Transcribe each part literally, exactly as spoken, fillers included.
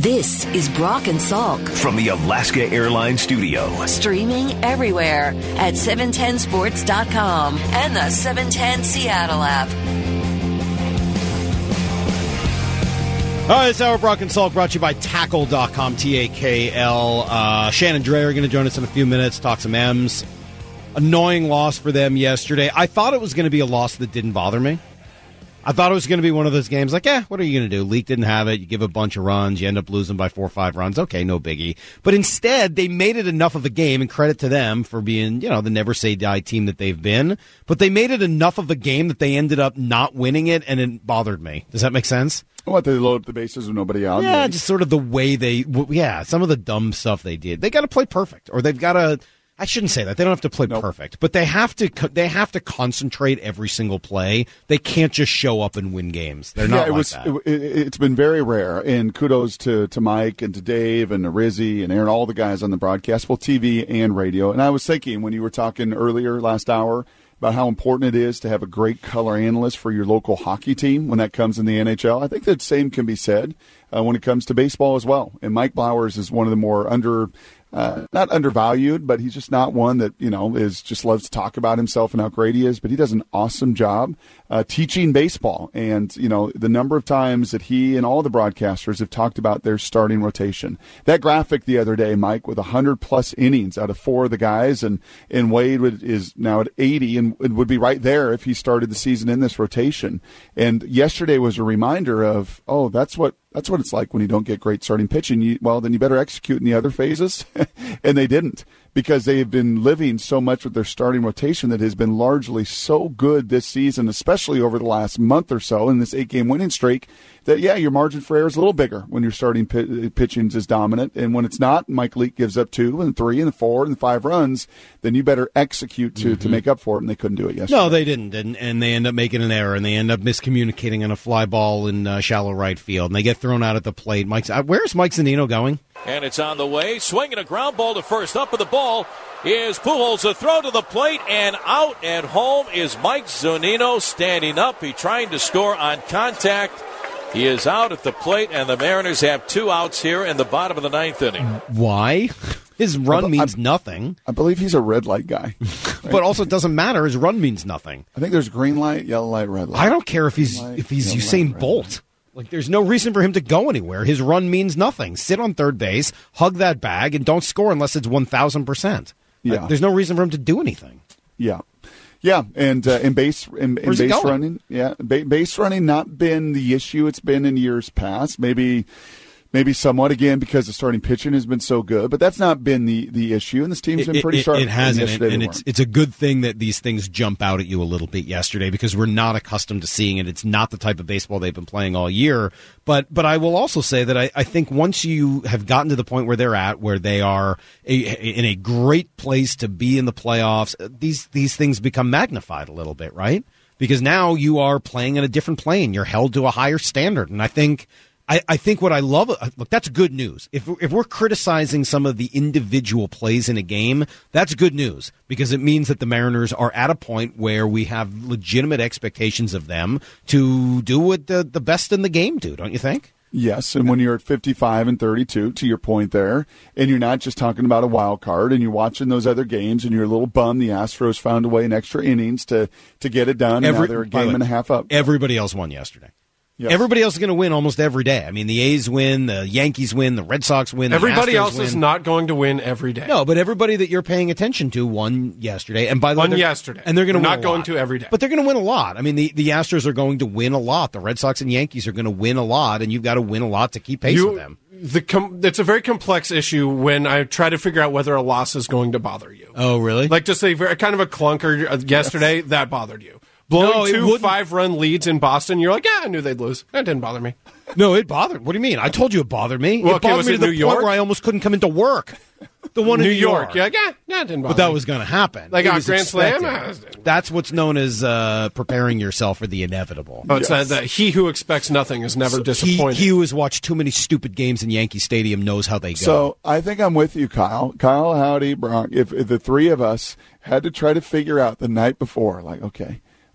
This is Brock and Salk from the Alaska Airlines studio. Streaming everywhere at seven ten sports dot com and the seven ten Seattle app. All right, this hour, Brock and Salk, brought to you by Tackle dot com, T A K L. Uh, Shannon Dre are going to join us in a few minutes, talk some M's. Annoying loss for them yesterday. I thought it was going to be a loss that didn't bother me. I thought it was going to be one of those games like, eh, what are you going to do? Leak didn't have it. You give a bunch of runs. You end up losing by four or five runs. Okay, no biggie. But instead, they made it enough of a game, and credit to them for being, you know, the never say die team that they've been. But they made it enough of a game that they ended up not winning it, and it bothered me. Does that make sense? What, they load up the bases with nobody out? Yeah, just sort of the way they, yeah, some of the dumb stuff they did. They got to play perfect, or they've got to. I shouldn't say that. They don't have to play nope. perfect, but they have to. They have to concentrate every single play. They can't just show up and win games. They're not yeah, it like was, that. It, it's been very rare, and kudos to, to Mike and to Dave and to Rizzy and Aaron, all the guys on the broadcast, both T V and radio. And I was thinking when you were talking earlier last hour about how important it is to have a great color analyst for your local hockey team when that comes in the N H L. I think the same can be said uh, when it comes to baseball as well. And Mike Blowers is one of the more under. Uh, not undervalued, but he's just not one that, you know, is just loves to talk about himself and how great he is. But he does an awesome job uh, teaching baseball. And, you know, the number of times that he and all the broadcasters have talked about their starting rotation. That graphic the other day, Mike, with one hundred plus innings out of four of the guys, and, and Wade would, is now at eighty and would be right there if he started the season in this rotation. And yesterday was a reminder of, oh, that's what That's what it's like when you don't get great starting pitching. You, well, then you better execute in the other phases. And they didn't, because they have been living so much with their starting rotation that has been largely so good this season, especially over the last month or so in this eight-game winning streak, that, yeah, your margin for error is a little bigger when your starting p- pitching is dominant. And when it's not, Mike Leake gives up two and three and four and five runs, then you better execute to, mm-hmm. to make up for it, and they couldn't do it yesterday. No, they didn't, and, and they end up making an error, and they end up miscommunicating on a fly ball in uh, shallow right field, and they get thrown out at the plate. Mike's, uh, where's Mike Zunino going? And it's on the way. Swinging a ground ball to first. Up with the ball is Pujols. A throw to the plate, and out and home is Mike Zunino standing up. He trying to score on contact. He is out at the plate, and the Mariners have two outs here in the bottom of the ninth inning. Why? His run I, means I, nothing. I believe he's a red light guy. Right? But also it doesn't matter. His run means nothing. I think there's green light, yellow light, red light. I don't care if he's light, if he's Usain light, Bolt. Like, there's no reason for him to go anywhere. His run means nothing. Sit on third base, hug that bag, and don't score unless it's one thousand percent. Yeah. Like, there's no reason for him to do anything. Yeah. Yeah, and uh, in base in, in base running, yeah, ba- base running not been the issue it's been in years past. Maybe, maybe somewhat again because the starting pitching has been so good, but that's not been the, the issue. And this team's been pretty it, sharp. It hasn't, and, and it's it's a good thing that these things jump out at you a little bit yesterday because we're not accustomed to seeing it. It's not the type of baseball they've been playing all year. But but I will also say that I, I think once you have gotten to the point where they're at, where they are a, in a great place to be in the playoffs, these these things become magnified a little bit, right? Because now you are playing in a different plane. You're held to a higher standard. And I think I, I think what I love, look, that's good news. If if we're criticizing some of the individual plays in a game, that's good news because it means that the Mariners are at a point where we have legitimate expectations of them to do what the, the best in the game do, don't you think? Yes, and when you're at fifty-five and thirty-two, to your point there, and you're not just talking about a wild card, and you're watching those other games, and you're a little bummed the Astros found a way in extra innings to, to get it done, Every, and now they're a game way, and a half up. Everybody else won yesterday. Yes. Everybody else is going to win almost every day. I mean, the A's win, the Yankees win, the Red Sox win. The everybody Astros else win. is not going to win every day. No, but everybody that you're paying attention to won yesterday, and by the won way, yesterday, and they're going to win not a going lot. to every day. But they're going to win a lot. I mean, the, the Astros are going to win a lot. The Red Sox and Yankees are going to win a lot, and you've got to win a lot to keep pace you, with them. The com- it's a very complex issue when I try to figure out whether a loss is going to bother you. Oh, really? Like just a very, kind of a clunker yesterday yes. that bothered you. Blowing no, two five-run leads in Boston, you're like, yeah, I knew they'd lose. That didn't bother me. No, it bothered. What do you mean? I told you it bothered me. Well, it okay, bothered was me it to the New point York? where I almost couldn't come into work. The one in New New York. York. Yeah, yeah, yeah, it didn't bother But that me. was going to happen. Like a Grand expected. Slam? That's what's known as uh, preparing yourself for the inevitable. Oh, it's yes. that, that he who expects nothing is never so disappointed. He, he who has watched too many stupid games in Yankee Stadium knows how they go. So I think I'm with you, Kyle. Kyle, Howdy, Brock. If, if the three of us had to try to figure out the night before, like, okay,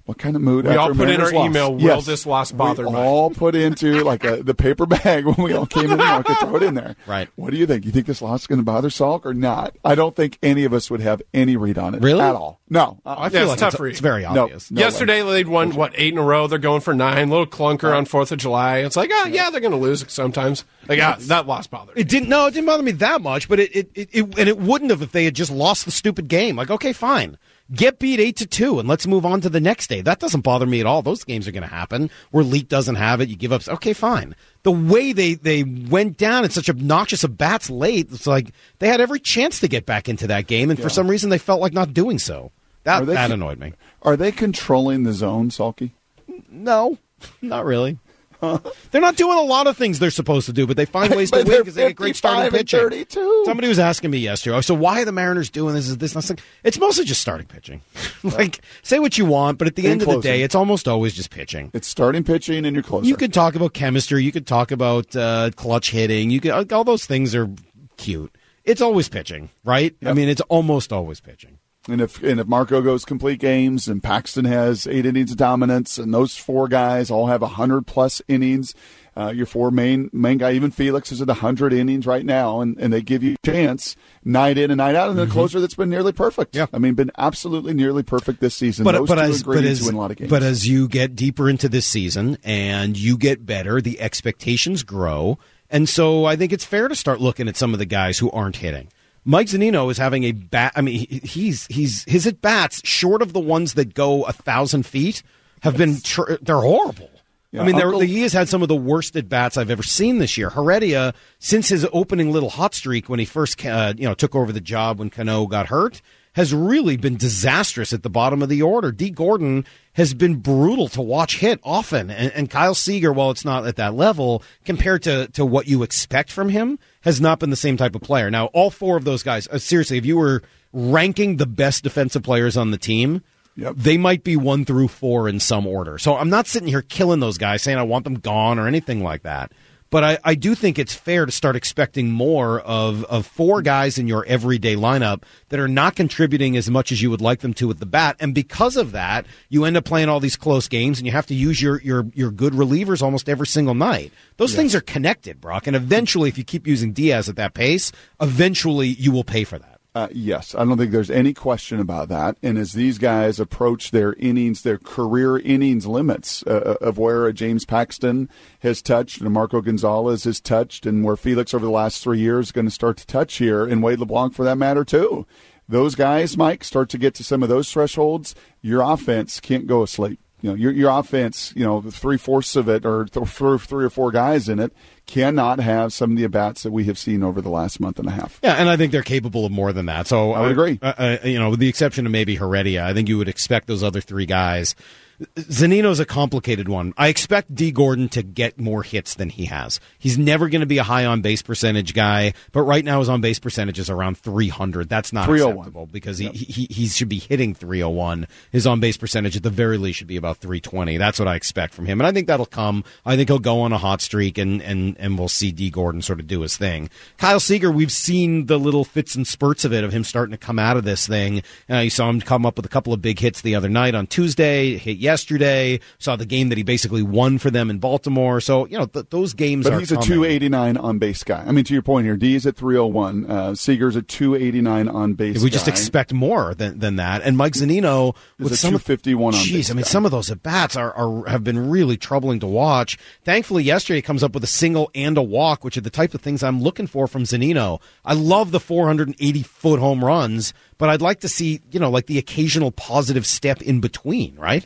What kind of mood? We after all put in our loss? email, will yes. this loss bother we Mike? all put into like a, the paper bag when we all came in the market, throw it in there. Right. What do you think? You think this loss is going to bother Salk or not? I don't think any of us would have any read on it really? at all. No. I feel yeah, like it's tough it's, read. it's very obvious. No, no Yesterday way. they'd won, what, eight in a row. They're going for nine. Little clunker on fourth of July. It's like, oh, yeah, they're going to lose sometimes. Like, yeah, that loss bothered me. It didn't. No, it didn't bother me that much. But it, it, it, it, and it wouldn't have if they had just lost the stupid game. Like, okay, fine, get beat eight to two, and let's move on to the next day. That doesn't bother me at all. Those games are going to happen where Leak doesn't have it. You give up. Okay, fine. The way they they went down in such obnoxious at bats late, it's like they had every chance to get back into that game, and yeah. for some reason they felt like not doing so. That that con- annoyed me. Are they controlling the zone, Salky? No, not really. They're not doing a lot of things they're supposed to do, but they find ways to win because they get great starting pitching. thirty-two Somebody was asking me yesterday, oh, so why are the Mariners doing this? Is this nothing? It's mostly just starting pitching. Like, say what you want, but at the And end of closing. the day, it's almost always just pitching. It's starting pitching and your closer. You could talk about chemistry. You could talk about uh, clutch hitting. You could all those things are cute. It's always pitching, right? Yep. I mean, it's almost always pitching. And if and if Marco goes complete games and Paxton has eight innings of dominance and those four guys all have one hundred plus innings, uh, your four main main guy, even Felix is at one hundred innings right now, and, and they give you a chance night in and night out, and then a closer that's been nearly perfect. Yeah. I mean, been absolutely nearly perfect this season. But, those but, two as, but, ingredients as, win a lot of games. but as you get deeper into this season and you get better, the expectations grow. And so I think it's fair to start looking at some of the guys who aren't hitting. Mike Zunino is having a bat. I mean, he, he's he's his at bats, short of the ones that go a thousand feet, have been tr- they're horrible. Yeah, I mean, Uncle- he has had some of the worst at bats I've ever seen this year. Heredia, since his opening little hot streak when he first uh, you know took over the job when Cano got hurt, has really been disastrous at the bottom of the order. D. Gordon has been brutal to watch hit often, and, and Kyle Seager, while it's not at that level, compared to, to what you expect from him, has not been the same type of player. Now, all four of those guys, uh, seriously, if you were ranking the best defensive players on the team, Yep. they might be one through four in some order. So I'm not sitting here killing those guys, saying I want them gone or anything like that. But I, I do think it's fair to start expecting more of, of four guys in your everyday lineup that are not contributing as much as you would like them to with the bat. And because of that, you end up playing all these close games, and you have to use your, your, your good relievers almost every single night. Those yes. things are connected, Brock. And eventually, if you keep using Diaz at that pace, eventually you will pay for that. Uh, yes, I don't think there's any question about that. And as these guys approach their innings, their career innings limits uh, of where a James Paxton has touched and a Marco Gonzalez has touched, and where Felix over the last three years is going to start to touch here, and Wade LeBlanc for that matter too. Those guys, Mike, start to get to some of those thresholds. Your offense can't go asleep. You know, your your offense, you know, three fourths of it, or th- three or four guys in it, cannot have some of the at-bats that we have seen over the last month and a half. Yeah, and I think they're capable of more than that. So I would agree. Uh, uh, you know, with the exception of maybe Heredia, I think you would expect those other three guys. Zunino's a complicated one. I expect D. Gordon to get more hits than he has. He's never going to be a high on-base percentage guy, but right now his on-base percentage is around three hundred. That's not acceptable because he, yep. he he should be hitting three oh one. His on-base percentage at the very least should be about three twenty. That's what I expect from him, and I think that'll come. I think he'll go on a hot streak, and, and, and we'll see D. Gordon sort of do his thing. Kyle Seager, we've seen the little fits and spurts of it, of him starting to come out of this thing. Uh, you saw him come up with a couple of big hits the other night on Tuesday, hit yesterday. Saw the game that he basically won for them in Baltimore. So, you know, th- those games but are he's coming. a two eighty-nine on-base guy. I mean, to your point here, D's at three oh one. Uh, Seager's a two eighty-nine on-base guy. We just expect more than, than that. And Mike Zunino with is some two fifty-one on-base Jeez, I mean, guy. some of those at-bats are, are have been really troubling to watch. Thankfully, yesterday he comes up with a single and a walk, which are the type of things I'm looking for from Zunino. I love the four hundred eighty-foot home runs, but I'd like to see, you know, like the occasional positive step in between, right?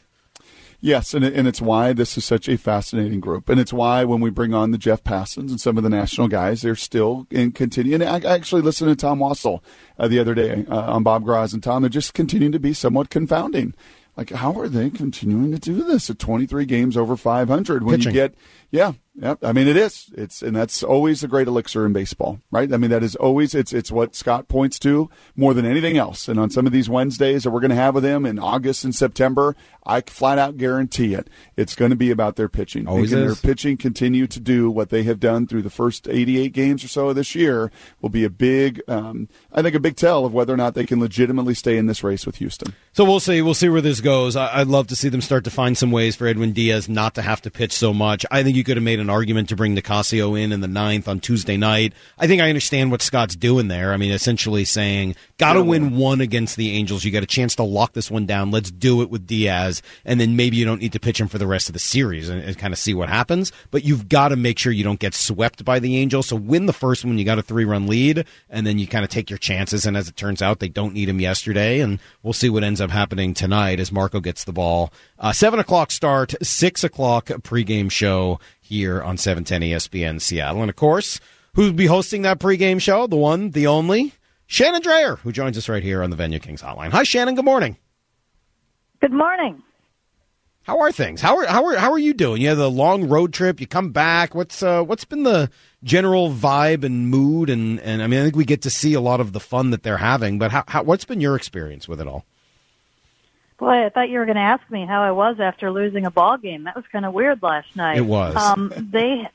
Yes, and, it, and it's why this is such a fascinating group. And it's why when we bring on the Jeff Passons and some of the national guys, they're still in continuing. And I actually listened to Tom Wassel uh, the other day uh, on Bob Graz, and Tom, they're just continuing to be somewhat confounding. Like, how are they continuing to do this at twenty-three games over five hundred when Pitching. you get Yeah, yeah. I mean, it is. It's and that's always a great elixir in baseball, right? I mean, that is always it's it's what Scott points to more than anything else. And on some of these Wednesdays that we're going to have with him in August and September, I flat out guarantee it. It's going to be about their pitching. Always and can is. their pitching continue to do what they have done through the first eighty-eight games or so of this year will be a big, um, I think, a big tell of whether or not they can legitimately stay in this race with Houston. So we'll see. We'll see where this goes. I'd love to see them start to find some ways for Edwin Diaz not to have to pitch so much. I think you could have made an argument to bring Nicasio in in the ninth on Tuesday night. I think I understand what Scott's doing there. I mean, essentially saying, got to win one against the Angels. You got a chance to lock this one down. Let's do it with Diaz, and then maybe you don't need to pitch him for the rest of the series and, and kind of see what happens. But you've got to make sure you don't get swept by the Angels. So win the first one. You got a three-run lead, and then you kind of take your chances. And as it turns out, they don't need him yesterday, and we'll see what ends up happening tonight as Marco gets the ball. Uh, seven o'clock start, six o'clock pregame show here on seven ten E S P N Seattle. And, of course, who'll be hosting that pregame show? The one, the only, Shannon Drayer, who joins us right here on the Venue Kings hotline. Hi, Shannon. Good morning. Good morning. How are things? How are how are how are you doing? You had a long road trip. You come back. What's uh, what's been the general vibe and mood? And, and I mean, I think we get to see a lot of the fun that they're having. But how, how what's been your experience with it all? Boy, I thought you were going to ask me how I was after losing a ball game. That was kind of weird last night. It was. Um, they.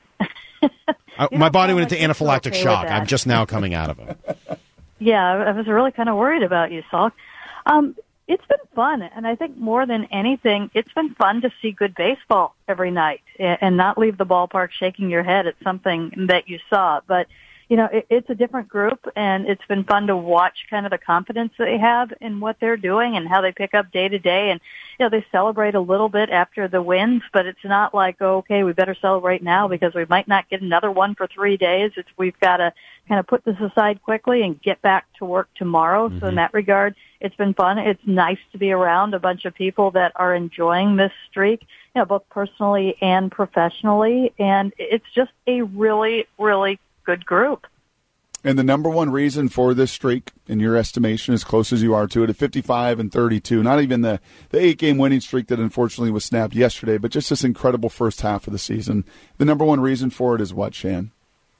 I, my body went into anaphylactic okay shock. I'm just now coming out of it. Yeah, I was really kind of worried about you, Salk. Um, it's been fun, and I think more than anything, it's been fun to see good baseball every night and not leave the ballpark shaking your head at something that you saw. But, you know, it, it's a different group, and it's been fun to watch kind of the confidence they have in what they're doing and how they pick up day to day. And, you know, they celebrate a little bit after the wins, but it's not like, oh, okay, we better celebrate now because we might not get another one for three days. It's we've got to kind of put this aside quickly and get back to work tomorrow. Mm-hmm. So in that regard, it's been fun. It's nice to be around a bunch of people that are enjoying this streak, you know, both personally and professionally. And it's just a really, really good group. And the number one reason for this streak, in your estimation, as close as you are to it, at fifty-five and thirty-two, not even the, the eight-game winning streak that unfortunately was snapped yesterday, but just this incredible first half of the season. The number one reason for it is what, Shan?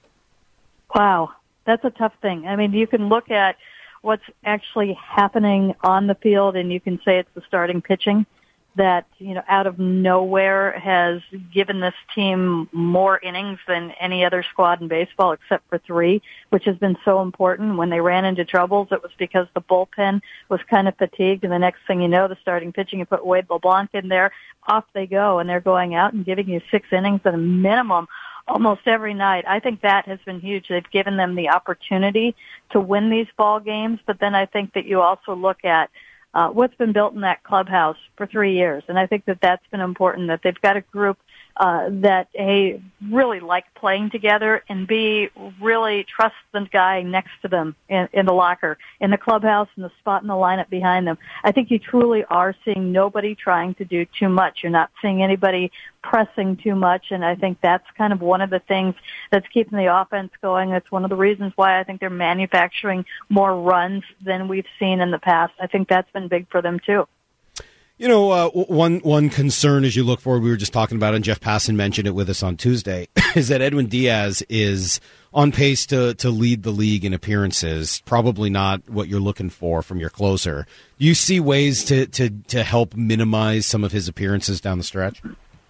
Wow, that's a tough thing. I mean, you can look at what's actually happening on the field, and you can say it's the starting pitching that, you know, out of nowhere has given this team more innings than any other squad in baseball except for three, which has been so important. When they ran into troubles, it was because the bullpen was kind of fatigued, and the next thing you know, the starting pitching, you put Wade LeBlanc in there, off they go, and they're going out and giving you six innings at a minimum almost every night. I think that has been huge. They've given them the opportunity to win these ball games, but then I think that you also look at Uh, what's been built in that clubhouse for three years. And I think that that's been important, that they've got a group uh, that, A, really like playing together, and B, really trust the guy next to them in, in the locker, in the clubhouse, in the spot in the lineup behind them. I think you truly are seeing nobody trying to do too much. You're not seeing anybody pressing too much, and I think that's kind of one of the things that's keeping the offense going. That's one of the reasons why I think they're manufacturing more runs than we've seen in the past. I think that's been big for them, too. You know, uh, one one concern as you look forward, we were just talking about it, and Jeff Passan mentioned it with us on Tuesday, is that Edwin Diaz is on pace to, to lead the league in appearances, probably not what you're looking for from your closer. Do you see ways to, to, to help minimize some of his appearances down the stretch?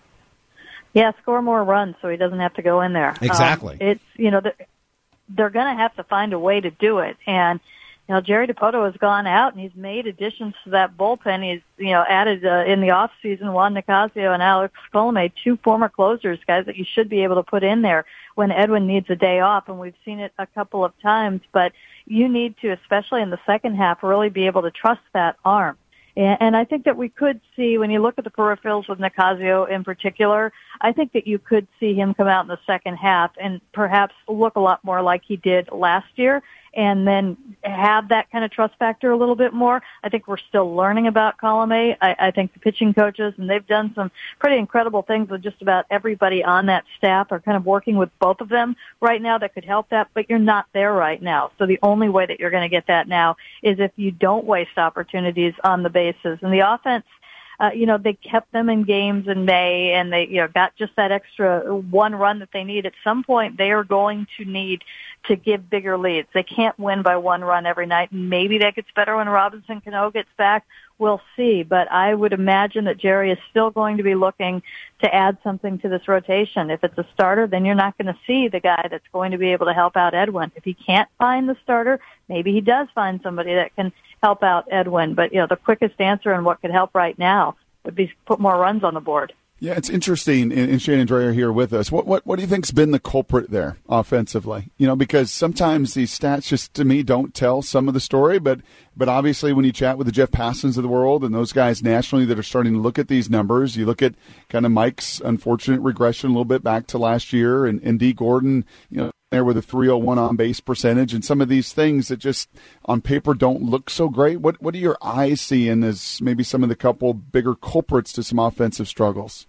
Yeah, score more runs so he doesn't have to go in there. Exactly. Um, it's, you know, they're, they're going to have to find a way to do it. And, you know, Jerry DiPoto has gone out and he's made additions to that bullpen. He's, you know, added uh, in the off season Juan Nicasio and Alex Colomé, two former closers, guys that you should be able to put in there when Edwin needs a day off. And we've seen it a couple of times, but you need to, especially in the second half, really be able to trust that arm. And I think that we could see, when you look at the peripherals with Nicasio in particular, I think that you could see him come out in the second half and perhaps look a lot more like he did last year, and then have that kind of trust factor a little bit more. I think we're still learning about Colomé. I, I think the pitching coaches, and they've done some pretty incredible things with just about everybody on that staff, are kind of working with both of them right now that could help that, but you're not there right now. So the only way that you're going to get that now is if you don't waste opportunities on the bases. And the offense, uh, you know, they kept them in games in May, and they, you know, got just that extra one run that they need. At some point, they are going to need to give bigger leads. They can't win by one run every night. Maybe that gets better when Robinson Cano gets back. We'll see. But I would imagine that Jerry is still going to be looking to add something to this rotation. If it's a starter, then you're not going to see the guy that's going to be able to help out Edwin. If he can't find the starter, maybe he does find somebody that can help out Edwin. But, you know, the quickest answer and what could help right now would be put more runs on the board. Yeah, it's interesting, and Shannon Drayer here with us. What what what do you think's been the culprit there offensively? You know, because sometimes these stats just to me don't tell some of the story, but but obviously when you chat with the Jeff Passons of the world and those guys nationally that are starting to look at these numbers, you look at kind of Mike's unfortunate regression a little bit back to last year, and, and D. Gordon, you know, there with a three oh one on base percentage, and some of these things that just on paper don't look so great. What what are your eyes seeing as maybe some of the couple bigger culprits to some offensive struggles?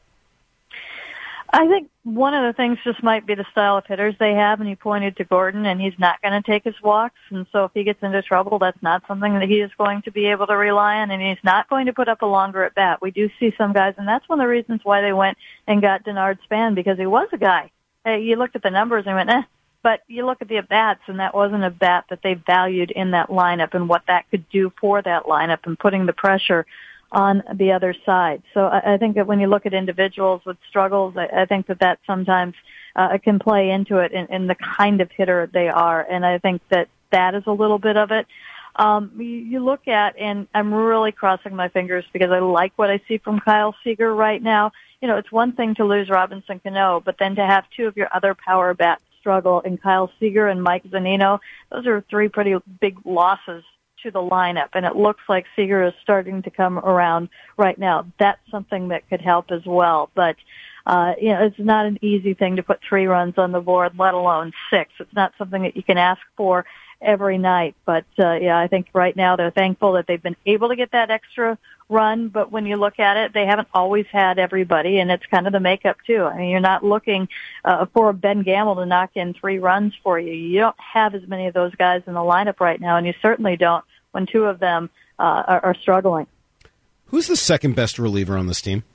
I think one of the things just might be the style of hitters they have, and he pointed to Gordon, and he's not going to take his walks, and so if he gets into trouble, that's not something that he is going to be able to rely on, and he's not going to put up a longer at bat. We do see some guys, and that's one of the reasons why they went and got Denard Span, because he was a guy. Hey, you looked at the numbers and went, eh, but you look at the at-bats, and that wasn't a bat that they valued in that lineup and what that could do for that lineup and putting the pressure on the other side. So I, I think that when you look at individuals with struggles, I, I think that that sometimes uh, can play into it in, in the kind of hitter they are. And I think that that is a little bit of it. Um, you, you look at, and I'm really crossing my fingers because I like what I see from Kyle Seager right now. You know, it's one thing to lose Robinson Cano, but then to have two of your other power bats struggle in Kyle Seager and Mike Zunino, those are three pretty big losses to the lineup, and it looks like Seager is starting to come around right now. That's something that could help as well. But, uh, you know, it's not an easy thing to put three runs on the board, let alone six. It's not something that you can ask for every night. But, uh, yeah, I think right now they're thankful that they've been able to get that extra run. But when you look at it, they haven't always had everybody, and it's kind of the makeup, too. I mean, you're not looking uh, for Ben Gamble to knock in three runs for you. You don't have as many of those guys in the lineup right now, and you certainly don't when two of them uh, are, are struggling. Who's the second best reliever on this team?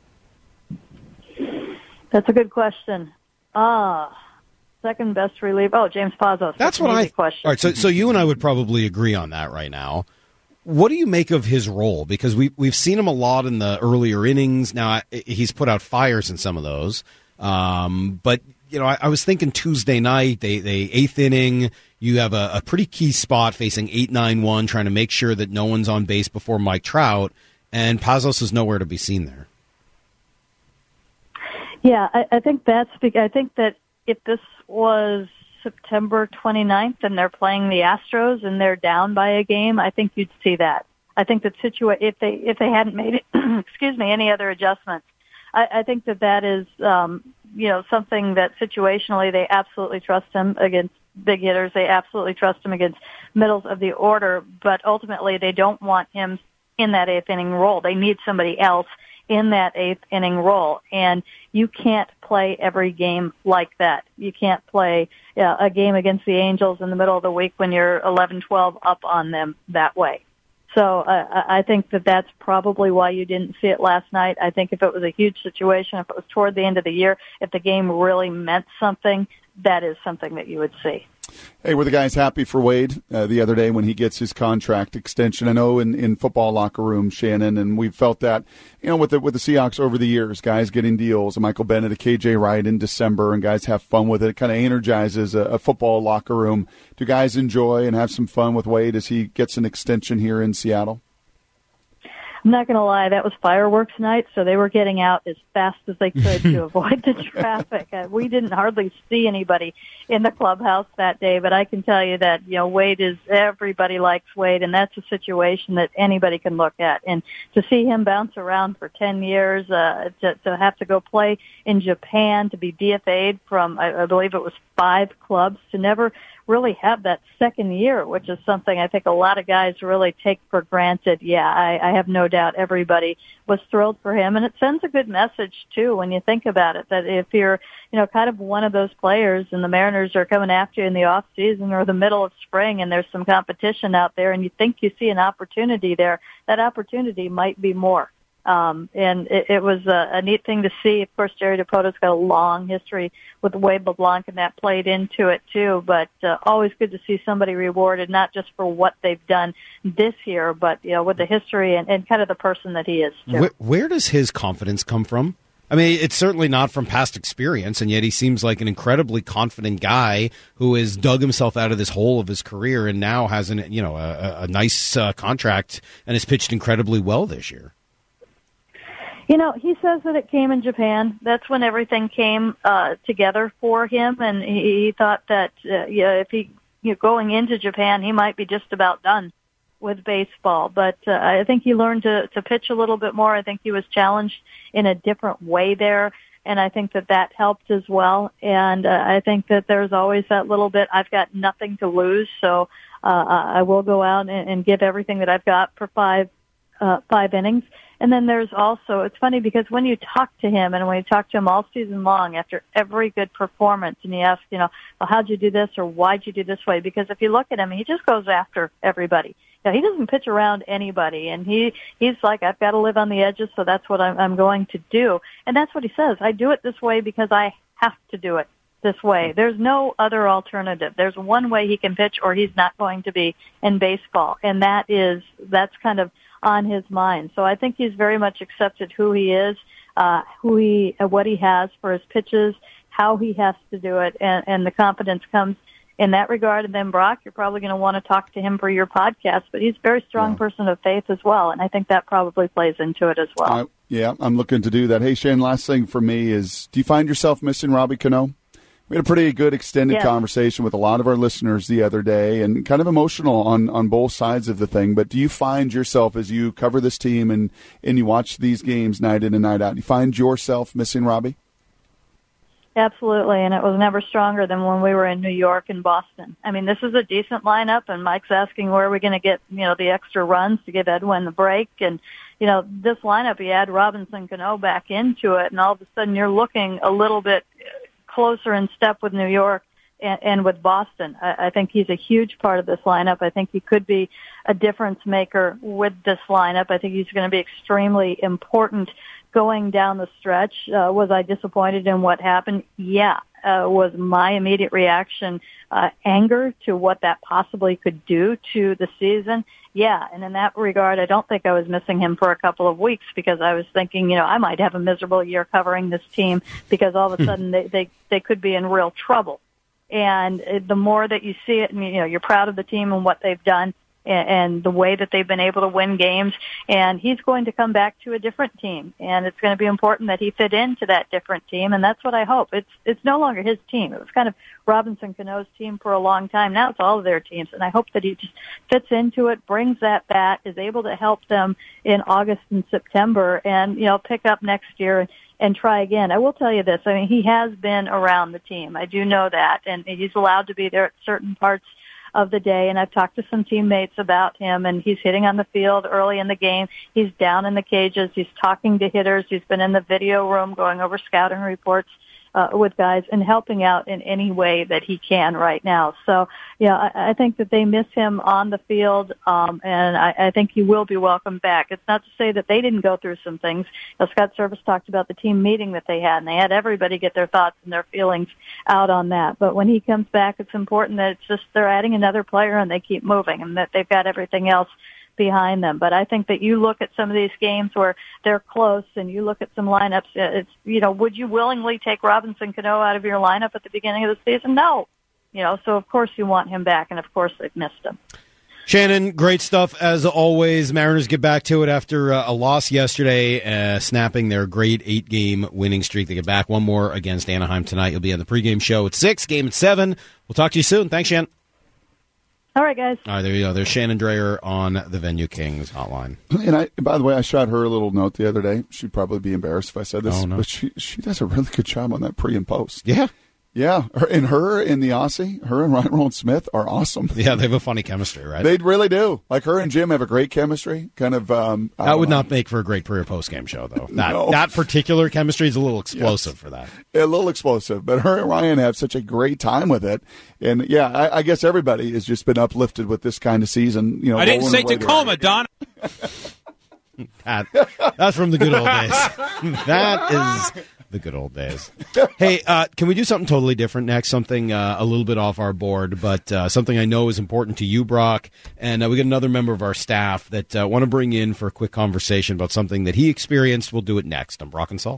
That's a good question. Ah, second best reliever. Oh, James Pazos. That's, That's what I. Question. All right, so so you and I would probably agree on that right now. What do you make of his role? Because we we've seen him a lot in the earlier innings. Now he's put out fires in some of those, um, but. You know, I, I was thinking Tuesday night, they, they eighth inning, you have a, a pretty key spot facing eight nine one, trying to make sure that no one's on base before Mike Trout, and Pazos is nowhere to be seen there. Yeah, I, I think that's big. I think that if this was September twenty-ninth and they're playing the Astros and they're down by a game, I think you'd see that. I think that situa- if they if they hadn't made it, excuse me, any other adjustments, I, I think that that is. Um, you know, something that situationally they absolutely trust him against big hitters. They absolutely trust him against middles of the order, but ultimately they don't want him in that eighth inning role. They need somebody else in that eighth inning role. And you can't play every game like that. You can't play uh, a game against the Angels in the middle of the week when you're eleven twelve up on them that way. So uh, I think that that's probably why you didn't see it last night. I think if it was a huge situation, if it was toward the end of the year, if the game really meant something, that is something that you would see. Hey, were the guys happy for Wade uh, the other day when he gets his contract extension? I know in, in football locker rooms, Shannon, and we've felt that, you know, with the with the Seahawks over the years, guys getting deals, Michael Bennett, a K J Wright in December, and guys have fun with it. It kind of energizes a, a football locker room. Do guys enjoy and have some fun with Wade as he gets an extension here in Seattle? I'm not going to lie, that was fireworks night, so they were getting out as fast as they could to avoid the traffic. Uh, we didn't hardly see anybody in the clubhouse that day, but I can tell you that, you know, Wade is, everybody likes Wade, and that's a situation that anybody can look at. And to see him bounce around for ten years, uh, to, to have to go play in Japan, to be D F A'd from, I, I believe it was five clubs, to never really have that second year, which is something I think a lot of guys really take for granted. Yeah, I, I have no doubt everybody was thrilled for him. And it sends a good message, too, when you think about it, that if you're, you know, kind of one of those players and the Mariners are coming after you in the off season or the middle of spring and there's some competition out there and you think you see an opportunity there, that opportunity might be more Um, and it, it was a, a neat thing to see. Of course, Jerry Dipoto's got a long history with Wade LeBlanc, and that played into it too. But uh, always good to see somebody rewarded, not just for what they've done this year, but you know, with the history and, and kind of the person that he is too. Where, where does his confidence come from? I mean, it's certainly not from past experience, and yet he seems like an incredibly confident guy who has dug himself out of this hole of his career and now has an, you know, a, a nice uh, contract and has pitched incredibly well this year. You know, he says that it came in Japan. That's when everything came uh, together for him, and he, he thought that uh, yeah, if he you know, going into Japan, he might be just about done with baseball. But uh, I think he learned to, to pitch a little bit more. I think he was challenged in a different way there, and I think that that helped as well. And uh, I think that there's always that little bit, I've got nothing to lose, so uh, I will go out and, and give everything that I've got for five uh, five innings. And then there's also, it's funny because when you talk to him and when you talk to him all season long after every good performance and you ask, you know, well, how'd you do this or why'd you do this way? Because if you look at him, he just goes after everybody. You know, he doesn't pitch around anybody, and he, he's like, I've got to live on the edges, so that's what I'm, I'm going to do. And that's what he says. I do it this way because I have to do it this way. There's no other alternative. There's one way he can pitch or he's not going to be in baseball. And that is, that's kind of on his mind. So I think he's very much accepted who he is, uh, who he, uh, what he has for his pitches, how he has to do it, and, and the confidence comes in that regard. And then Brock, you're probably going to want to talk to him for your podcast, but he's a very strong yeah. person of faith as well. And I think that probably plays into it as well. Uh, yeah, I'm looking to do that. Hey, Shannon, last thing for me is, do you find yourself missing Robbie Cano? We had a pretty good extended yeah. conversation with a lot of our listeners the other day, and kind of emotional on, on both sides of the thing. But do you find yourself, as you cover this team and, and you watch these games night in and night out, do you find yourself missing Robbie? Absolutely, and it was never stronger than when we were in New York and Boston. I mean, this is a decent lineup, and Mike's asking where are we going to get, you know, the extra runs to give Edwin the break. And, you know, this lineup, you add Robinson Cano back into it, and all of a sudden you're looking a little bit closer in step with New York and, and with Boston. I, I think he's a huge part of this lineup. I think he could be a difference maker with this lineup. I think he's going to be extremely important going down the stretch. Uh, was I disappointed in what happened? Yeah. Uh, was my immediate reaction uh, anger to what that possibly could do to the season? Yeah, and in that regard, I don't think I was missing him for a couple of weeks because I was thinking, you know, I might have a miserable year covering this team because all of a sudden they, they, they could be in real trouble. And the more that you see it, and, you know, you're proud of the team and what they've done and, and the way that they've been able to win games. And he's going to come back to a different team, and it's going to be important that he fit into that different team, and that's what I hope. It's it's no longer his team. It was kind of Robinson Cano's team for a long time. Now it's all of their teams, and I hope that he just fits into it, brings that bat, is able to help them in August and September, and, you know, pick up next year and, and try again. I will tell you this. I mean, he has been around the team. I do know that, and he's allowed to be there at certain parts of the day, and I've talked to some teammates about him, and he's hitting on the field early in the game. He's down in the cages. He's talking to hitters. He's been in the video room going over scouting reports uh, with guys and helping out in any way that he can right now. So, yeah, I, I think that they miss him on the field, um, and I, I think he will be welcomed back. It's not to say that they didn't go through some things. You know, Scott Service talked about the team meeting that they had, and they had everybody get their thoughts and their feelings out on that. But when he comes back, it's important that it's just they're adding another player and they keep moving, and that they've got everything else behind them. But I think that you look at some of these games where they're close and you look at some lineups, it's, you know, would you willingly take Robinson Cano out of your lineup at the beginning of the season? No. You know, so of course you want him back, and of course they've missed him. Shannon, great stuff as always. Mariners get back to it after uh, a loss yesterday, uh, snapping their great eight-game winning streak. They get back one more against Anaheim tonight. You'll be on the pregame show at six, game at seven. We'll talk to you soon. Thanks, Shannon. All right, guys. All right, there you go. There's Shannon Drayer on the Venue Kings hotline. And I, by the way, I shot her a little note the other day. She'd probably be embarrassed if I said this, oh, no. but she she does a really good job on that pre and post. Yeah. Yeah, and her and the Aussie, her and Ryan Roland Smith are awesome. Yeah, they have a funny chemistry, right? They really do. Like her and Jim have a great chemistry. Kind of. Um, that would know. not make for a great pre or post game show, though. That no. that particular chemistry is a little explosive yes. for that. Yeah, a little explosive, but her and Ryan have such a great time with it. And yeah, I, I guess everybody has just been uplifted with this kind of season. You know, I didn't say Tacoma, Don. that, that's from the good old days. That is the good old days. Hey, uh, can we do something totally different next? Something uh, a little bit off our board, but uh, something I know is important to you, Brock. And uh, we got another member of our staff that uh, want to bring in for a quick conversation about something that he experienced. We'll do it next on Brock and Salk.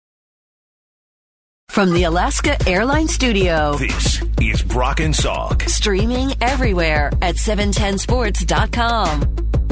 From the Alaska Airlines Studio. This is Brock and Salk. Streaming everywhere at seven ten sports dot com.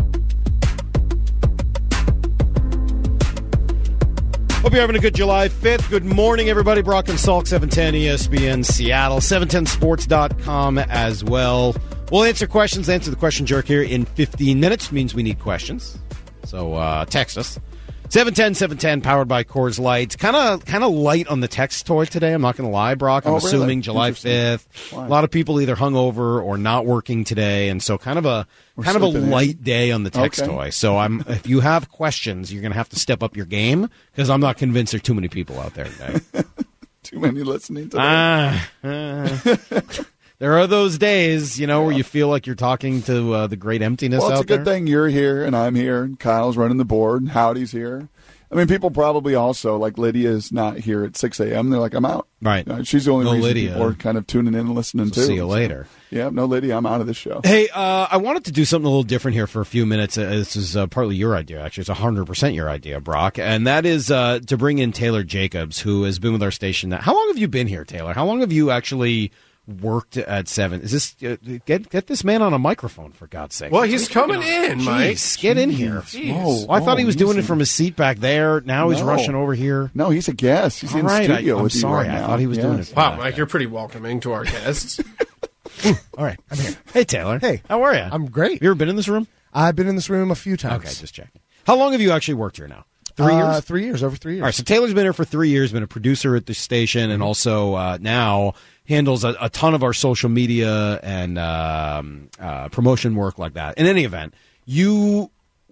Hope you're having a good July fifth. Good morning, everybody. Brock and Salk, seven ten E S P N Seattle, seven ten sports dot com as well. We'll answer questions, answer the question jerk here in fifteen minutes. Means we need questions. So uh, text us. seven ten, seven ten, powered by Coors Light. Kind of kind of light on the text toy today, I'm not going to lie, Brock. I'm oh, assuming really? July fifth. A lot of people either hungover or not working today, and so kind of a We're kind of a light in. day on the text okay. toy. So I'm if you have questions, you're going to have to step up your game, because I'm not convinced there are too many people out there today. Too many listening to that. Uh, uh, there are those days, you know, yeah. where you feel like you're talking to uh, the great emptiness well, out there. Well, it's a good there. thing you're here and I'm here and Kyle's running the board and Howdy's here. I mean, people probably also, like Lydia's not here at six a.m. They're like, I'm out. Right. You know, she's the only no reason Lydia. people are kind of tuning in and listening so to. See you later. So, yeah, no Lydia, I'm out of this show. Hey, uh, I wanted to do something a little different here for a few minutes. Uh, this is uh, partly your idea, actually. It's one hundred percent your idea, Brock. And that is uh, to bring in Taylor Jacobs, who has been with our station now. How long have you been here, Taylor? How long have you actually worked at seven? Is this uh, get get this man on a microphone, for God's sake? Well, he's coming in, Mike. Jeez, get in here. Oh, I thought he was oh, doing it from his seat back there. Now no. he's rushing over here. No, he's a guest. He's All in right, studio I, I'm with sorry. you right I now. thought he was yes. doing it. Wow, Mike, you're pretty welcoming to our guests. All right, I'm here. Hey, Taylor. Hey. How are you? I'm great. Have you ever been in this room? I've been in this room a few times. Okay, just checking. How long have you actually worked here now? Three uh, years? Three years, over three years. All right, so Taylor's been here for three years, been a producer at the station, and also uh, now handles a, a ton of our social media and um, uh, promotion work like that. In any event, you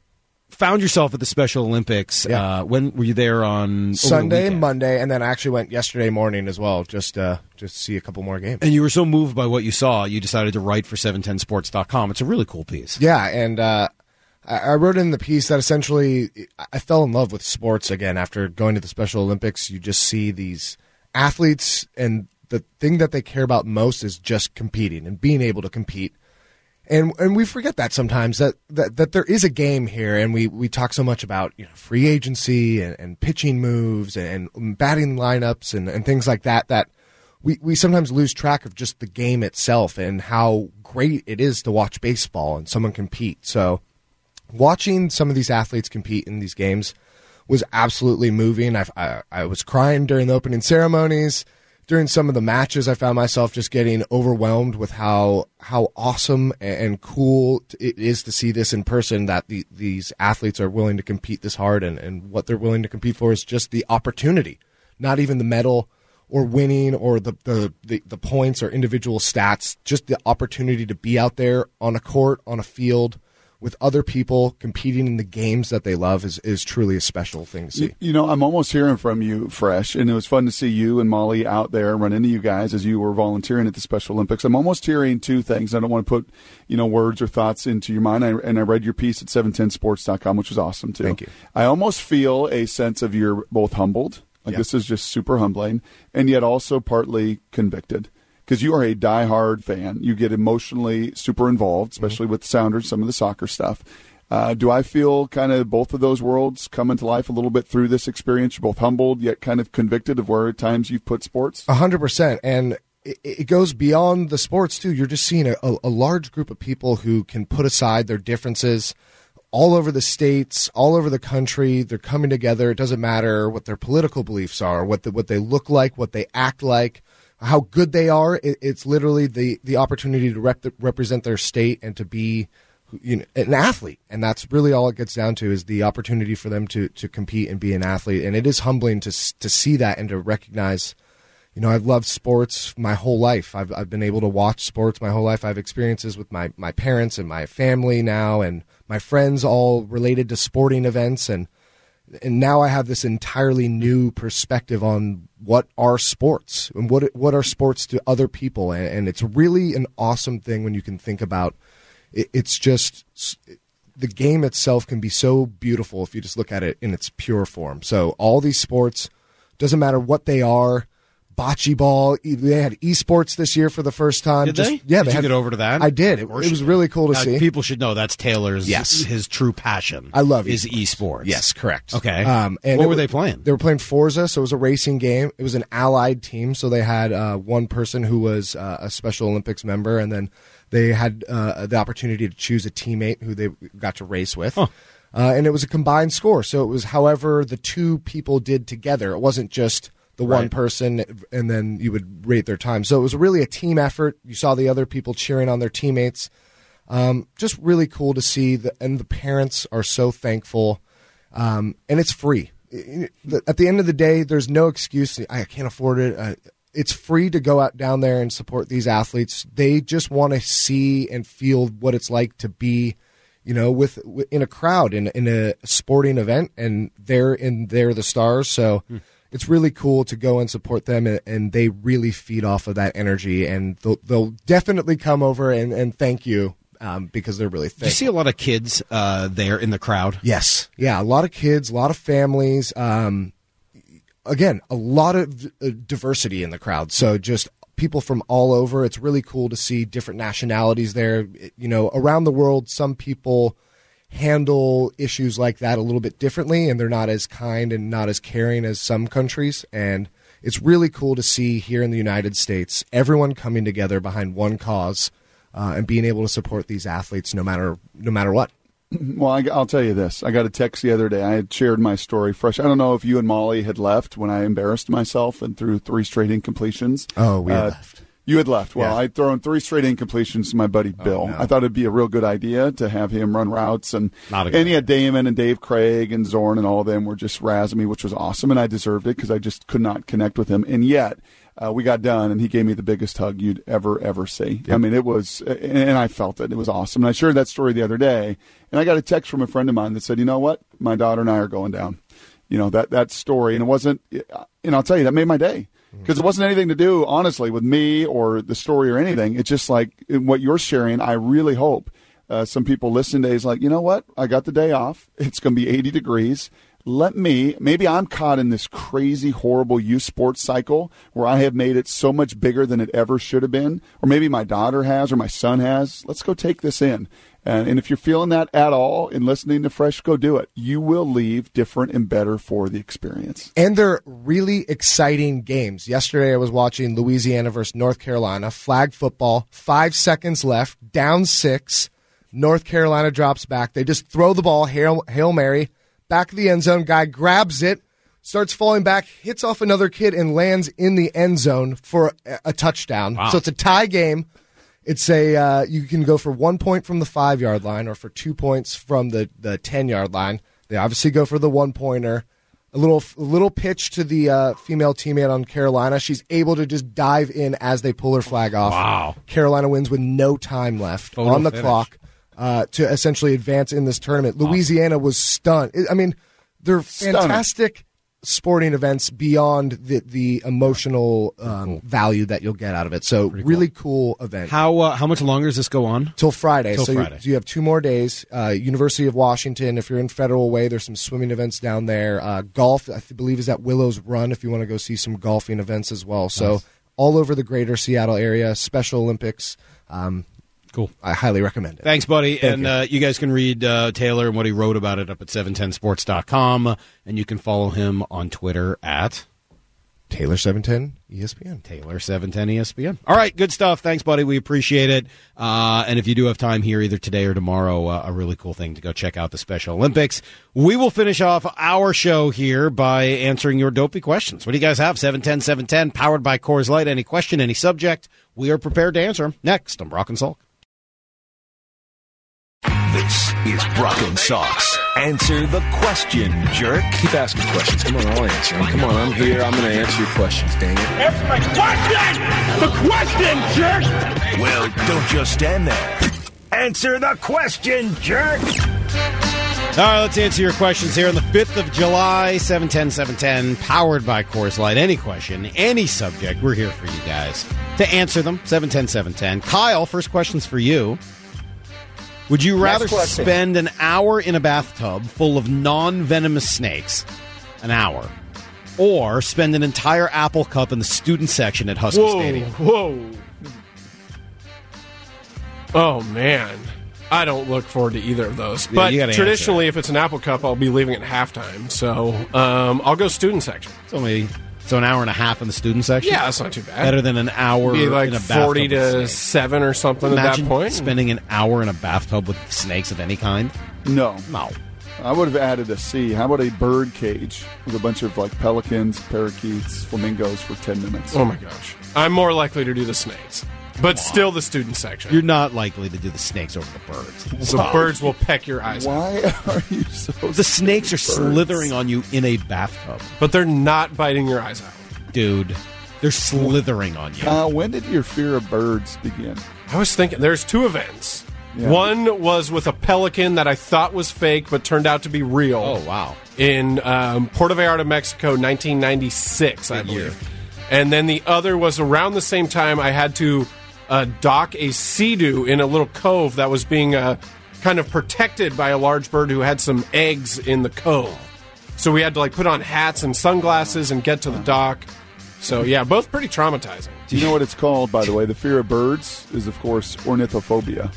found yourself at the Special Olympics. Yeah. Uh, when were you there on Sunday, Monday, and then I actually went yesterday morning as well, just uh, just to see a couple more games. And you were so moved by what you saw, you decided to write for seven ten sports dot com. It's a really cool piece. Yeah, and uh, I, I wrote in the piece that essentially I fell in love with sports again after going to the Special Olympics. You just see these athletes, and the thing that they care about most is just competing and being able to compete. And and we forget that sometimes, that, that, that there is a game here, and we, we talk so much about, you know, free agency and, and pitching moves and, and batting lineups and, and things like that, that we, we sometimes lose track of just the game itself and how great it is to watch baseball and someone compete. So watching some of these athletes compete in these games was absolutely moving. I, I, I was crying during the opening ceremonies. During some of the matches, I found myself just getting overwhelmed with how how awesome and cool it is to see this in person, that the, these athletes are willing to compete this hard, and, and what they're willing to compete for is just the opportunity, not even the medal or winning or the, the, the, the points or individual stats, just the opportunity to be out there on a court, on a field, with other people competing in the games that they love is, is truly a special thing to see. You, you know, I'm almost hearing from you fresh, and it was fun to see you and Molly out there and run into you guys as you were volunteering at the Special Olympics. I'm almost hearing two things. I don't want to put, you know, words or thoughts into your mind, I, and I read your piece at seven ten sports dot com, which was awesome, too. Thank you. I almost feel a sense of you're both humbled, like yeah. this is just super humbling, and yet also partly convicted. Because you are a diehard fan. You get emotionally super involved, especially mm-hmm. with the Sounders, some of the soccer stuff. Uh, do I feel kind of both of those worlds come into life a little bit through this experience? You're both humbled, yet kind of convicted of where at times you've put sports? A hundred percent. And it, it goes beyond the sports, too. You're just seeing a, a, a large group of people who can put aside their differences all over the states, all over the country. They're coming together. It doesn't matter what their political beliefs are, what the, what they look like, what they act like, how good they are. It, it's literally the, the opportunity to rep, represent their state and to be, you know, an athlete. And that's really all it gets down to, is the opportunity for them to, to compete and be an athlete. And it is humbling to to see that and to recognize, you know, I've loved sports my whole life. I've I've been able to watch sports my whole life. I have experiences with my, my parents and my family now, and my friends all related to sporting events. And And now I have this entirely new perspective on what are sports and what what are sports to other people. And, and it's really an awesome thing when you can think about it. It's just the game itself can be so beautiful if you just look at it in its pure form. So all these sports, doesn't matter what they are, bocce ball, they had esports this year for the first time. Did just, they? Yeah, did they you had, get over to that? I did. It, it was really cool to now, see. People should know that's Taylor's. Yes. his true passion. I love is esports. esports. Yes, correct. Okay. Um, and what it, were they playing? They were playing Forza, so it was a racing game. It was an allied team, so they had uh, one person who was uh, a Special Olympics member, and then they had uh, the opportunity to choose a teammate who they got to race with. Huh. Uh, and it was a combined score, so it was however the two people did together. It wasn't just the one Right. person, and then you would rate their time. So it was really a team effort. You saw the other people cheering on their teammates. Um, just really cool to see, the, and the parents are so thankful. Um, and it's free. At the end of the day, there's no excuse. I can't afford it. Uh, it's free to go out down there and support these athletes. They just want to see and feel what it's like to be, you know, with in a crowd in in a sporting event, and they're in they're the stars. So. Hmm. It's really cool to go and support them, and, and they really feed off of that energy, and they'll, they'll definitely come over and, and thank you um, because they're really thankful. Do you see a lot of kids uh, there in the crowd? Yes. Yeah, a lot of kids, a lot of families. Um, again, a lot of uh, diversity in the crowd. So just people from all over. It's really cool to see different nationalities there. You know, around the world, some people handle issues like that a little bit differently, and they're not as kind and not as caring as some countries. And it's really cool to see here in the United States everyone coming together behind one cause uh, and being able to support these athletes no matter no matter what. Well, I, I'll tell you this. I got a text the other day. I had shared my story fresh. I don't know if you and Molly had left when I embarrassed myself and threw three straight incompletions. Oh, we had uh, left. You had left. Well, Yeah. I'd thrown three straight incompletions to my buddy Bill. Oh, no. I thought it'd be a real good idea to have him run routes. And, Not a good and he had Damon and Dave Craig and Zorn and all of them were just razzing me, which was awesome. And I deserved it because I just could not connect with him. And yet uh, we got done, and he gave me the biggest hug you'd ever, ever see. I mean, it was, and I felt it. It was awesome. And I shared that story the other day. And I got a text from a friend of mine that said, you know what? My daughter and I are going down. You know, that, that story. And it wasn't, and I'll tell you, that made my day. Because it wasn't anything to do, honestly, with me or the story or anything. It's just like what you're sharing. I really hope uh, some people listen today is like, you know what? I got the day off. It's going to be eighty degrees. Let me, maybe I'm caught in this crazy, horrible youth sports cycle where I have made it so much bigger than it ever should have been. Or maybe my daughter has or my son has. Let's go take this in. And, and if you're feeling that at all in listening to Fresh, go do it. You will leave different and better for the experience. And they're really exciting games. Yesterday I was watching Louisiana versus North Carolina, flag football, five seconds left, down six. North Carolina drops back. They just throw the ball, Hail, Hail Mary, back of the end zone. Guy grabs it, starts falling back, hits off another kid, and lands in the end zone for a, a touchdown. Wow. So it's a tie game. It's a uh, you can go for one point from the five-yard line or for two points from the, the ten-yard line. They obviously go for the one-pointer. A little a little pitch to the uh, female teammate on Carolina. She's able to just dive in as they pull her flag off. Wow. Carolina wins with no time left Photo on the finish. clock uh, to essentially advance in this tournament. Awesome. Louisiana was stunned. I mean, they're Stunning. fantastic sporting events beyond the the emotional um, value that you'll get out of it. So really cool event. How uh, how much longer does this go on? Till Friday. Till so Friday. You, you have two more days. Uh, University of Washington, if you're in Federal Way, there's some swimming events down there. Uh, golf, I th- believe, is at Willows Run if you want to go see some golfing events as well. So Nice. all over the greater Seattle area, Special Olympics. Um, Cool. I highly recommend it. Thanks, buddy. Thank and you. Uh, you guys can read uh, Taylor and what he wrote about it up at seven ten sports dot com. And you can follow him on Twitter at Taylor seven ten E S P N. Taylor seven ten E S P N. All right, good stuff. Thanks, buddy. We appreciate it. Uh, and if you do have time here, either today or tomorrow, uh, a really cool thing to go check out the Special Olympics. We will finish off our show here by answering your dopey questions. What do you guys have? seven ten, seven ten, powered by Coors Light. Any question, any subject, we are prepared to answer them. Next on Brock and Salk. This is Brock and Salk's Answer the Question, Jerk. Keep asking questions. Come on, I'll answer them. Come on, I'm here. I'm going to answer your questions, dang it. Answer my question! The question, jerk! Well, don't just stand there. Answer the question, jerk. All right, let's answer your questions here on the fifth of July, seven ten, seven ten, powered by Coors Light. Any question, any subject, we're here for you guys to answer them, seven ten, seven ten. Kyle, first question's for you. Would you rather spend an hour in a bathtub full of non-venomous snakes, an hour, or spend an entire apple cup in the student section at Husky whoa, Stadium? Whoa. Oh, man. I don't look forward to either of those. Yeah, but traditionally, if it's an apple cup, I'll be leaving at halftime. So um, I'll go student section. It's only so an hour and a half in the student section? Yeah, that's not too bad. Better than an hour be like in a bathtub forty to seven or something Imagine at that point. Spending an hour in a bathtub with snakes of any kind? No. No. I would have added a C. How about a bird cage with a bunch of like pelicans, parakeets, flamingos for ten minutes? Oh my gosh. I'm more likely to do the snakes. But still the student section. You're not likely to do the snakes over the birds. The birds will peck your eyes Why out. are you so The snakes are birds? slithering on you in a bathtub. But they're not biting your eyes out. Dude, they're slithering on you. Kyle, when did your fear of birds begin? I was thinking, there's two events. Yeah. One was with a pelican that I thought was fake, but turned out to be real. Oh, wow. In um, Puerto Vallarta, Mexico, nineteen ninety-six, I believe. year. And then the other was around the same time I had to uh, dock a sea-doo in a little cove that was being uh, kind of protected by a large bird who had some eggs in the cove. So we had to like put on hats and sunglasses and get to the dock. So, yeah, both pretty traumatizing. Do you know what it's called, by the way? The fear of birds is, of course, ornithophobia.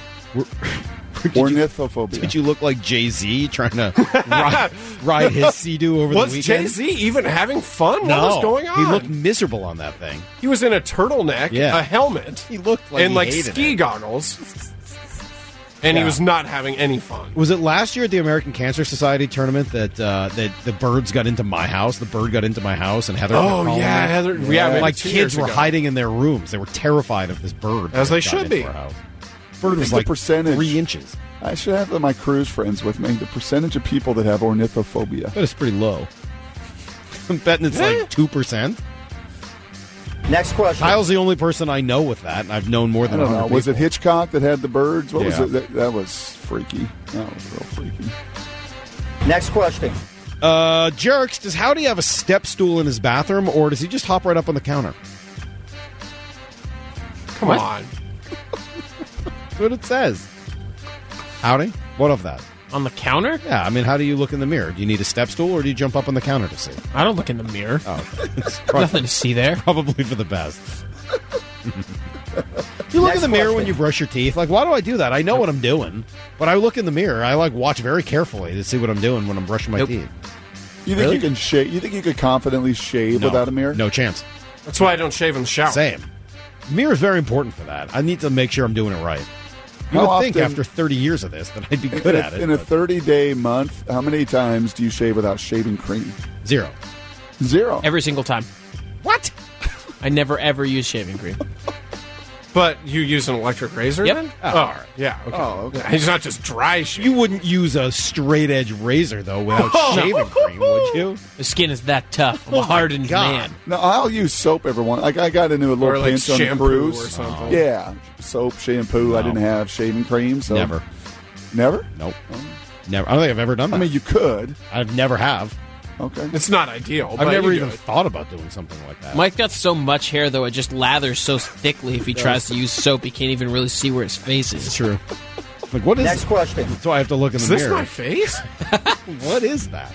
Did Ornithophobia. You, did you look like Jay-Z trying to ride, ride his Sea-Doo over was the weekend? Was Jay-Z even having fun? No, what was going on? He looked miserable on that thing. He was in a turtleneck, Yeah. a helmet, He looked like and he like hated ski it. goggles. And Yeah. he was not having any fun. Was it last year at the American Cancer Society tournament that uh, that the birds got into my house? The bird got into my house, and Heather. Oh, kept calling yeah, me? Heather- yeah, maybe like two kids years were ago. hiding in their rooms. They were terrified of this bird. As that they got should into be. Our house. Bird was the like percentage. three inches. I should have my cruise friends with me. The percentage of people that have ornithophobia. That is pretty low. I'm betting it's like two percent. Next question. Kyle's the only person I know with that, and I've known more I than don't one know. hundred Was it people. Hitchcock that had the birds? What was Yeah. it? That, that was freaky. That was real freaky. Next question. Uh, Jerks, does Howdy have a step stool in his bathroom, or does he just hop right up on the counter? Come What? on. That's what it says. Howdy? What of that? On the counter? Yeah, I mean, how do you look in the mirror? Do you need a step stool, or do you jump up on the counter to see? I don't look in the mirror. Oh, okay. It's Nothing to see there. Probably for the best. You look Next in the mirror question. when you brush your teeth. Like, why do I do that? I know what I'm doing, but I look in the mirror. I like watch very carefully to see what I'm doing when I'm brushing my Nope. teeth. You think Really? you can shave? You think you could confidently shave No. without a mirror? No chance. That's why I don't shave in the shower. Same. Mirror is very important for that. I need to make sure I'm doing it right. You How would think often- after thirty years of this that I'd be good in a, at it. In a but thirty-day month, how many times do you shave without shaving cream? zero. Zero. Every single time. What? I never ever use shaving cream. But you use an electric razor Yep. then? Oh, all right. Yeah, okay. Oh, okay. It's not just dry shave. You wouldn't use a straight edge razor though without shaving cream, would you? The skin is that tough. I'm a Oh my hardened God. man. No, I'll use soap every one. Like I got into a little Or, like, pinch on the shampoo cruise or something. Yeah, soap, shampoo. I No. didn't have shaving cream, so Never. never. Nope. Never. I don't think I've ever done that. I mean, you could. I've never have. Okay. It's not ideal. I've but never you do even it. thought about doing something like that. Mike's got so much hair, though, it just lathers so thickly if he tries to use soap, he can't even really see where his face is. True. Like, what is Next it? question. So I have to look in Is the this mirror. my face? What is that?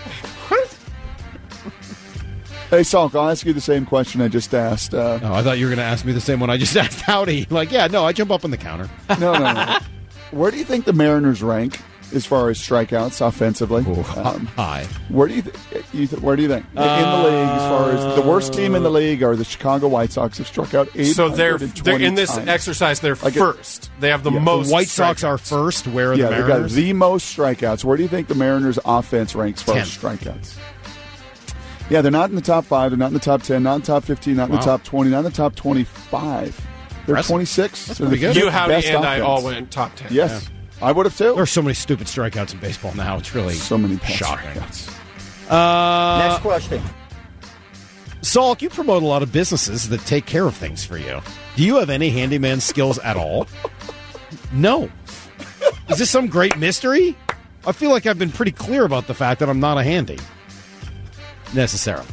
Hey, Salk, I'll ask you the same question I just asked. Uh, Oh, I thought you were going to ask me the same one I just asked Howdy. Like, yeah, no, I jump up on the counter. no, no, no. Where do you think the Mariners rank as far as strikeouts offensively? Um, Hi. where do you, th- you th- where do you think in the league as far as the worst team in the league are the Chicago White Sox have struck out eight So they're, hundred they're twenty in this times. exercise. They're Like it- first. They have the Yeah, the most. The White Sox strikeouts. are first. Where are Yeah, the they've got Mariners? the most strikeouts. Where do you think the Mariners' offense ranks as far as Tenth. strikeouts? Yeah, they're not in the top five. They're not in the top ten. Not in the top fifteen. Not in Wow. the top twenty. Not in the top twenty-five. They're Impressive. twenty-six. That's They're pretty the good. You, fifth Howdy, best and I offense. all went top ten. Yes, I would have too. There are so many stupid strikeouts in baseball now. It's really so many bad shocking. strikeouts. Uh, Next question. Salk, you promote a lot of businesses that take care of things for you. Do you have any handyman skills at all? No. Is this some great mystery? I feel like I've been pretty clear about the fact that I'm not a handy. Necessarily.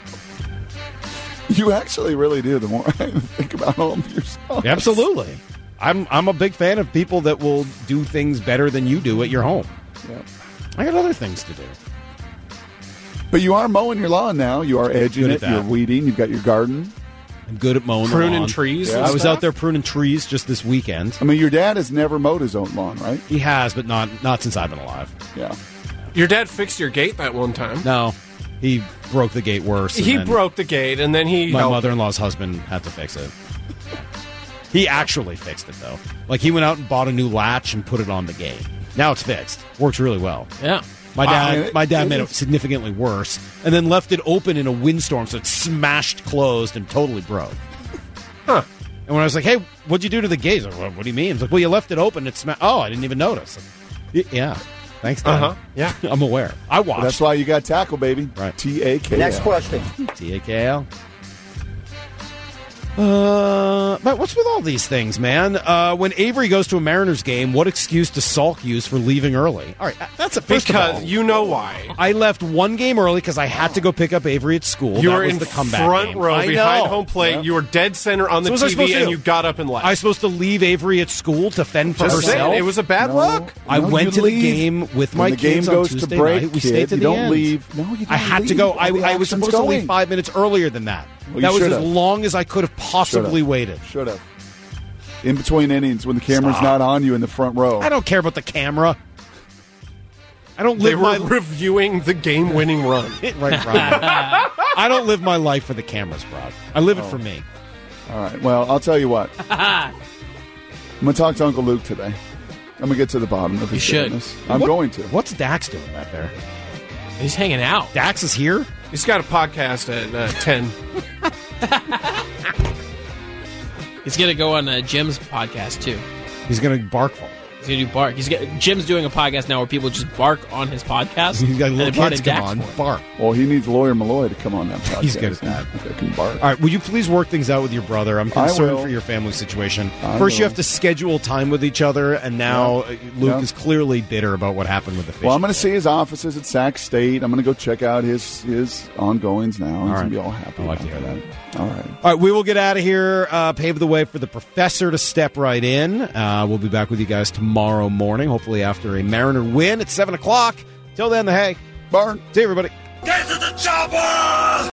You actually really do. The more I think about all of yourself, Absolutely. I'm I'm a big fan of people that will do things better than you do at your home. Yeah. I got other things to do. But you are mowing your lawn now. You are edging Good it. at that. You're weeding. You've got your garden. I'm good at mowing Pruning the lawn. trees Yeah. and I was stuff? out there pruning trees just this weekend. I mean, your dad has never mowed his own lawn, right? He has, but not not since I've been alive. Yeah. Your dad fixed your gate that one time. No, he broke the gate worse. and He then broke the gate, and then he My helped. mother-in-law's husband had to fix it. He actually fixed it, though. Like, he went out and bought a new latch and put it on the gate. Now it's fixed. Works really well. Yeah. My Wow, dad, it- my dad it made is- it significantly worse, and then left it open in a windstorm, so it smashed closed and totally broke. Huh. And when I was like, "Hey, what'd you do to the gate?" He's like, "What, what do you mean?" He's like, "Well, you left it open. It smashed." Oh, I didn't even notice. Like, y- yeah, thanks, Dad. Uh-huh. Yeah. I'm aware. I watched. Well, that's why you got tackle, baby. Right. T A K L. Next question. T A K L. Uh, but what's with all these things, man? Uh, when Avery goes to a Mariners game, what excuse does Salk use for leaving early? All right, that's a first of all, Because you know why. I left one game early because I had to go pick up Avery at school. You That were was in the comeback front game. row I behind know. home plate. Yeah. You were dead center on the So what was I T supposed V, to and do? you got up and left. I was supposed to leave Avery at school to fend for Just saying, herself. it was a bad No. look. I No, went you to the leave. game with When my the game kids goes on to Tuesday break, night. We kid, stayed to you the don't end. leave. No, you don't I had leave. to go. I, All the I was action's supposed to going. leave five minutes earlier than that. Well, you that was as should've. long as I could have possibly Should've. waited. Should have. In between innings, when the camera's Stop. not on you in the front row. I don't care about the camera. I don't They live were my reviewing the game-winning run. right, right. I don't live my life for the cameras, Brad. I live it for me. All right. Well, I'll tell you what. I'm going to talk to Uncle Luke today. I'm going to get to the bottom of his You should. business. I'm What- going to. What's Dax doing back there? He's hanging out. Dax is here. He's got a podcast at uh, ten. He's gonna go on uh, Jim's podcast too. He's going to bark for. He's gonna do bark. He's got, Jim's doing a podcast now where people just bark on his podcast. He's got and little they brought kids in come Dax on, for it. bark. Well, he needs Lawyer Malloy to come on that podcast. He's good at that. That can bark. All right, will you please work things out with your brother? I'm I concerned will. for your family situation. I First, you will. have to schedule time with each other, and now uh Luke Yeah. is clearly bitter about what happened with the fish. Well, I'm going to see his offices at Sac State. I'm going to go check out his his ongoings now. He's All going right. to be all happy. I like to about hear that. All right. All right, we will get out of here, uh, pave the way for the professor to step right in. Uh, we'll be back with you guys tomorrow morning, hopefully after a Mariner win at seven o'clock. Till then, the hay. Barn. See you, everybody. Get to the chopper!